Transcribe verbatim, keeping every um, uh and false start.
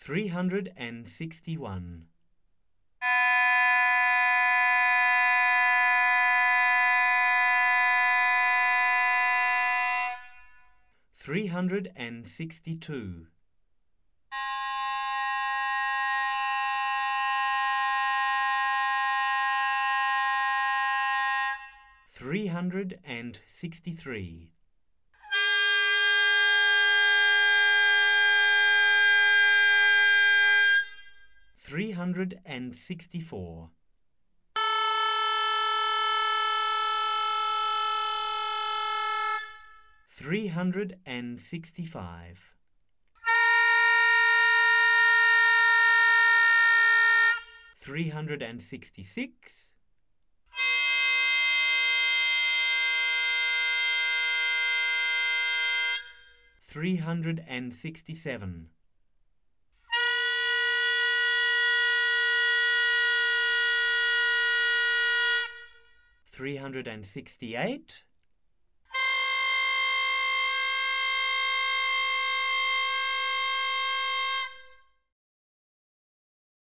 three hundred and sixty-one. Three hundred and sixty-two. Three hundred and sixty-three. Three hundred and sixty-four. Three hundred and sixty-five. Three hundred and sixty-six. Three hundred and sixty-seven. Three hundred and sixty-eight.